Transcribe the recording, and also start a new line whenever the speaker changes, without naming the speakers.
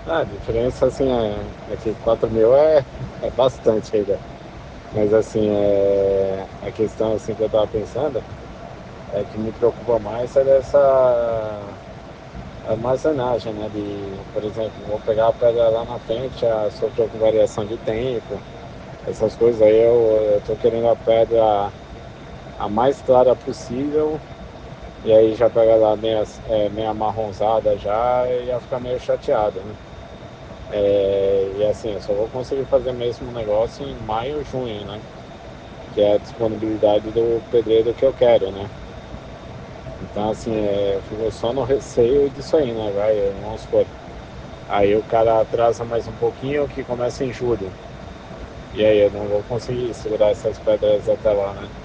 Ah, a diferença assim é que 4 mil é bastante ainda. Mas assim, a questão assim que eu tava pensando é que me preocupa mais é dessa armazenagem, né? Por exemplo, vou pegar a pedra lá na frente, sofreu com variação de tempo, essas coisas aí eu tô querendo a pedra a mais clara possível, e aí já pega lá meio amarronzada já e ia ficar meio chateado, né? E assim, eu só vou conseguir fazer mesmo o negócio em maio ou junho, né? Que é a disponibilidade do pedreiro que eu quero, né? Então, assim, eu fico só no receio disso aí, né? Vamos supor. Aí o cara atrasa mais um pouquinho, que começa em julho. E aí eu não vou conseguir segurar essas pedras até lá, né?